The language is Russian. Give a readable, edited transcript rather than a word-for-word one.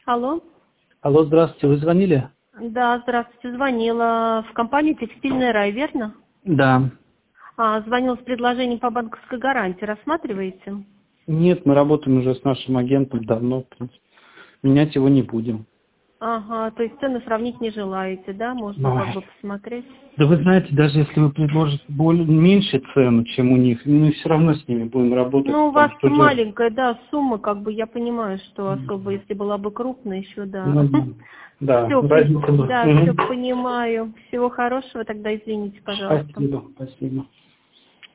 Алло. Алло, здравствуйте, вы звонили? Да, здравствуйте. Звонила в компанию «Текстильный рай», верно? Да. Звонила с предложением по банковской гарантии. Рассматриваете? Нет, мы работаем уже с нашим агентом давно, в принципе. Менять его не будем. Ага, то есть цены сравнить не желаете, да? Можно как Ой. бы посмотреть. Да вы знаете, даже если вы предложите меньше цену, чем у них, мы все равно с ними будем работать, Ну, у вас потому что уже... маленькая, да, сумма, как бы я понимаю, что особо, если была бы крупная, еще, да. Ну, да, Все, разница была. да, все понимаю. Всего хорошего, тогда извините, пожалуйста. Спасибо, спасибо.